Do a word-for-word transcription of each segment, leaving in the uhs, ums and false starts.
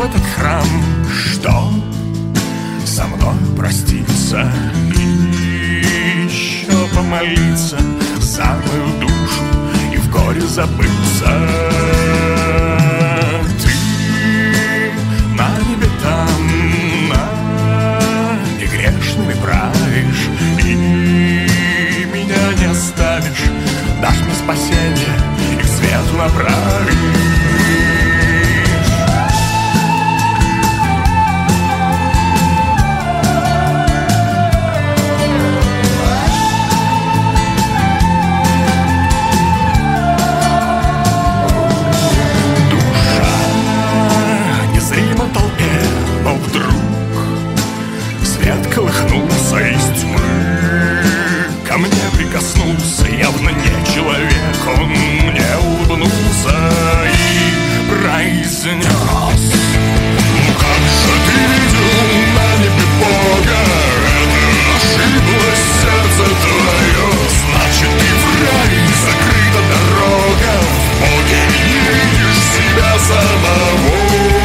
этот храм, что со мной проститься и еще помолиться за мою душу и в горе забыться. Ты на небе там, над негрешными правишь, и меня не оставишь, дашь мне спасение и к свету направишь. Колыхнулся из тьмы, ко мне прикоснулся, явно не человек. Он мне улыбнулся и произнес: ну как же ты видел на небе Бога? Это ошиблось сердце твое. Значит, ты в рай, закрыта дорога. В Боге не видишь себя самого.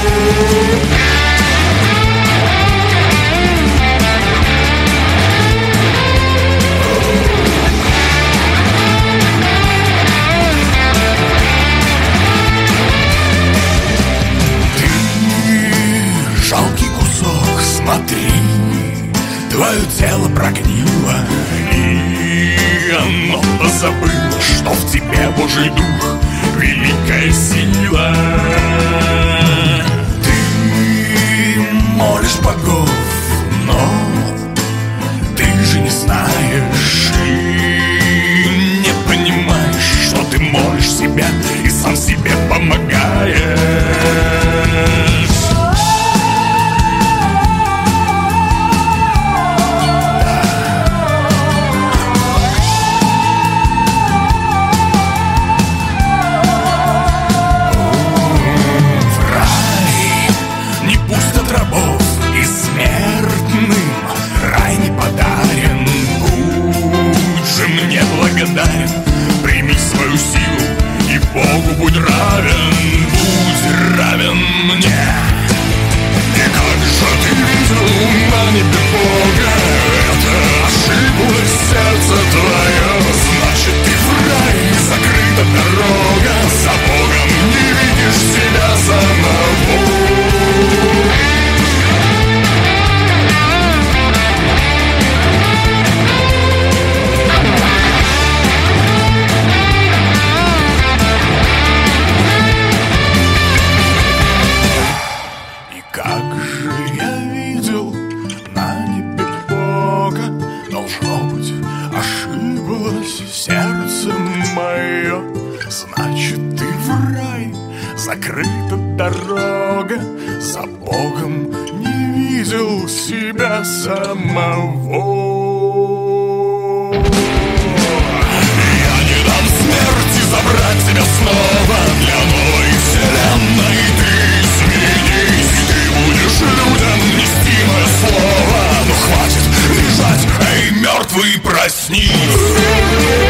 Смотри, твое тело прогнило, и оно позабыло, что в тебе Божий Дух, великая сила. Ты молишь богов, но ты же не знаешь и не понимаешь, что ты молишь себя и сам себе помогаешь. Прими свою силу и Богу будь равен, будь равен мне. И как же ты видел на небе Бога? Это ошиблось сердце твое. Значит, ты в рай, закрыта дорога. За Богом не видишь себя самого. Значит, ты в рай, закрыта дорога. За Богом не видел себя самого. Я не дам смерти забрать тебя снова. Для новой вселенной ты изменись. Ты будешь людям нести мое слово. Ну хватит лежать, эй, мертвый, проснись.